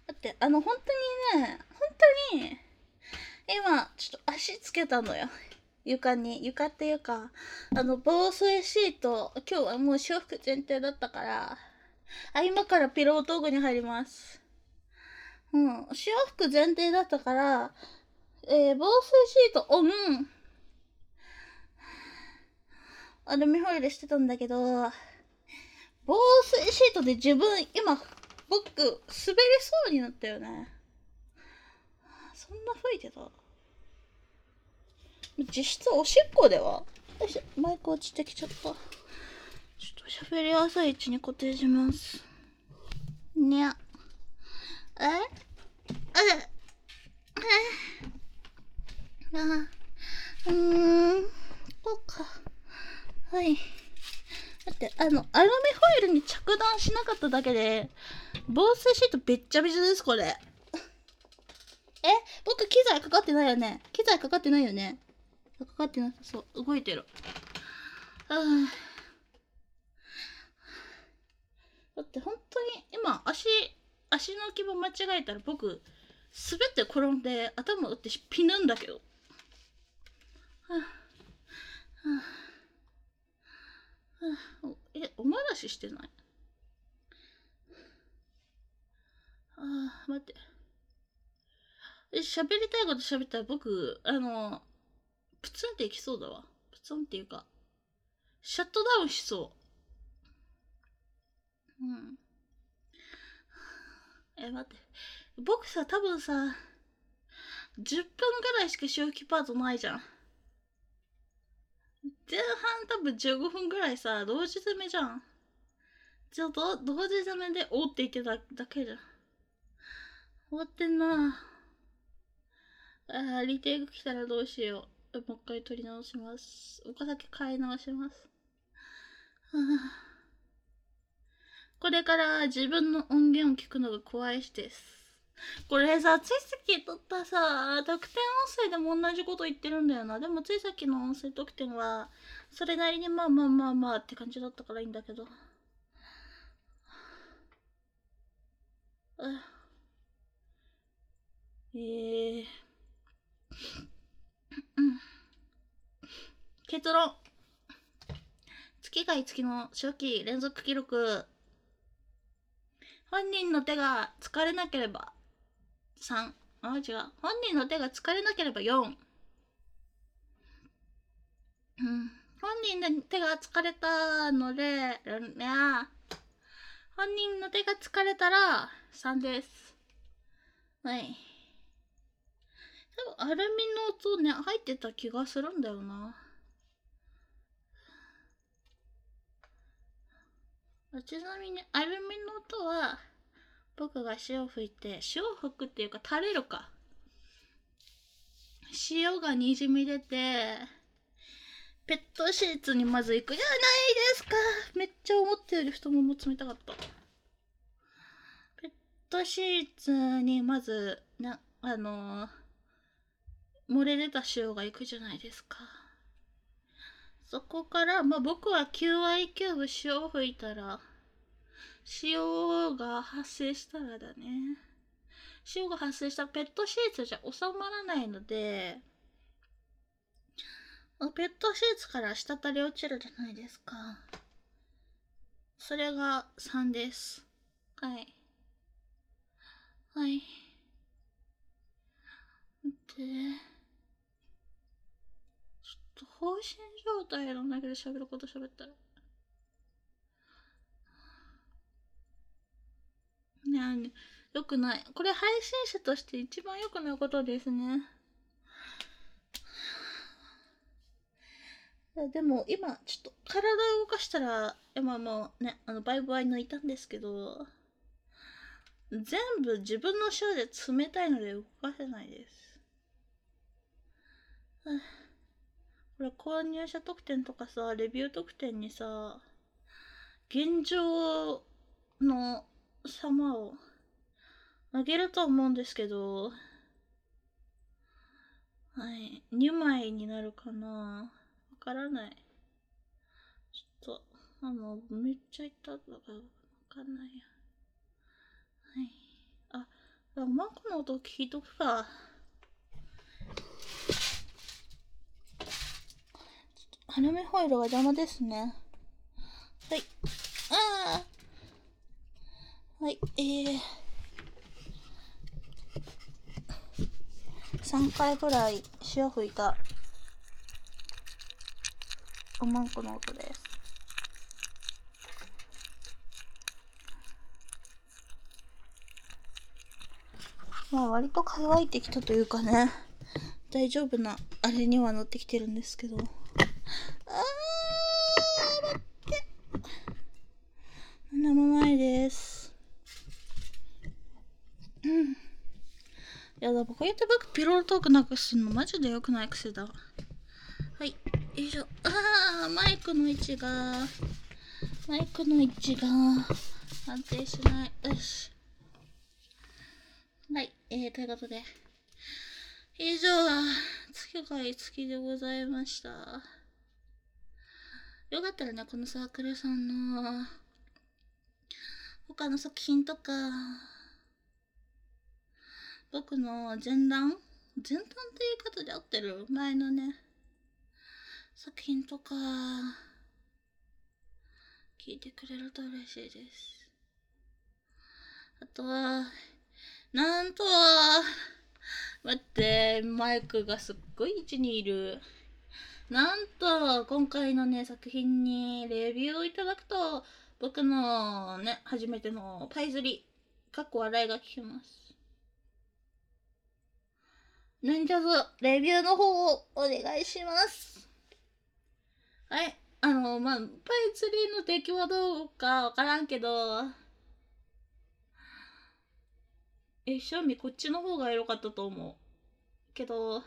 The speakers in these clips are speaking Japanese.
だって、本当にね、本当に、今、ちょっと足つけたのよ。床に。床っていうか、防水シート、今日はもう修復前提だったから、今からピロートークに入ります。うん。修復前提だったから、防水シートオン、アルミホイルしてたんだけど、防水シートで自分、今、僕、滑りそうになったよね。そんな吹いてた？実質おしっこでは？よいしょ、マイク落ちてきちゃった。ちょっと喋りやすい位置に固定します。にゃ。こうか。はい。だって、アルミホイルに着弾しなかっただけで、防水シートべっちゃべちゃです、これ。僕機材かかってないよね。機材かかってないよね。かかってなさそう。動いてる。だって本当に今足の置き場間違えたら僕滑って転んで頭打ってピヌんだけど。おまらししてない？待って。喋りたいこと喋ったら僕、プツンっていきそうだわ。プツンっていうか、シャットダウンしそう。待って。僕さ、多分さ、10分ぐらいしか周期パートないじゃん。前半多分15分ぐらいさ、同時攻めじゃん。じゃあ同時攻めでおって言ってただけじゃん。終わってんな。リテイク来たらどうしよう。もう一回撮り直します。岡崎変え直します。これから自分の音源を聞くのが怖いしです。これさ、ついさっき撮ったさ、特典音声でも同じこと言ってるんだよな。でもついさっきの音声特典は、それなりにまあまあまあまあって感じだったからいいんだけど。結論。月が月の初期連続記録。本人の手が疲れなければ3。違う。本人の手が疲れなければ4。本人の手が疲れたので、本人の手が疲れたら3です。はい。多分アルミの音ね、入ってた気がするんだよな。ちなみにアルミの音は、僕が潮を吹いて、潮を吹くっていうか垂れるか。潮がにじみ出て、ペットシーツにまず行くじゃないですか。めっちゃ思ったより太もも冷たかった。ペットシーツにまず、漏れ出た潮が行くじゃないですか。そこから、僕は QI キューブ潮を吹いたら、潮が発生したらだね。潮が発生したらペットシーツじゃ収まらないので、ペットシーツから滴り落ちるじゃないですか。それが3です。はい。はい。で、ちょっと放心状態なんだけど喋ること喋ったら。ねえ、よくない。これ配信者として一番良くないことですね。でも今ちょっと体を動かしたら今もうねバイバイ抜いたんですけど全部自分の塩で冷たいので動かせないです。これ購入者特典とかさレビュー特典にさ現状の様をあげると思うんですけどはい2枚になるかなわからない。ちょっとめっちゃ痛ったからわかんないや。はい。 マンコの音聞いとくか。アルミホイルが邪魔ですね。はい。はい、3回ぐらい塩吹いたおまんこの音です。まあ割と乾いてきたというかね、大丈夫なあれには乗ってきてるんですけど。待って。なんでもないです。やだ、こうやって僕ピロートークなくすのマジで良くない癖だ。はい、よいしょ。マイクの位置が安定しない。よし。はい、ということで、以上、月でございました。よかったらね、このサークルさんの他の作品とか、僕の前段って言い方で合ってる？前のね、作品とか、聞いてくれると嬉しいです。あとは、なんと、待って、マイクがすっごい位置にいる。なんと、今回のね、作品にレビューをいただくと、僕のね、初めてのパイ釣り、笑いが聞けます。なんじゃぞ、レビューの方をお願いします。はい。パイ釣りの出来はどうかわからんけど、正味こっちの方が良かったと思う。けど、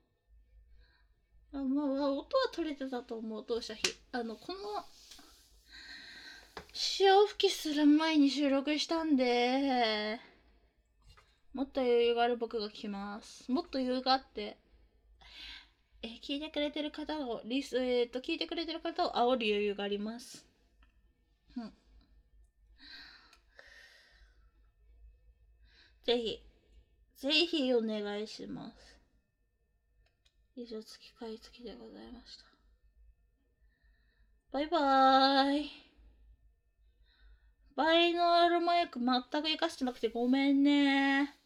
音は取れてたと思う、当社比。この、潮吹きする前に収録したんで、もっと余裕がある僕が聞きます。もっと余裕があって、聞いてくれてる方を、聞いてくれてる方を煽る余裕があります。ぜひお願いします。以上、月買い付きでございました。バイバーイ。バイノールマイク全く活かしてなくてごめんね。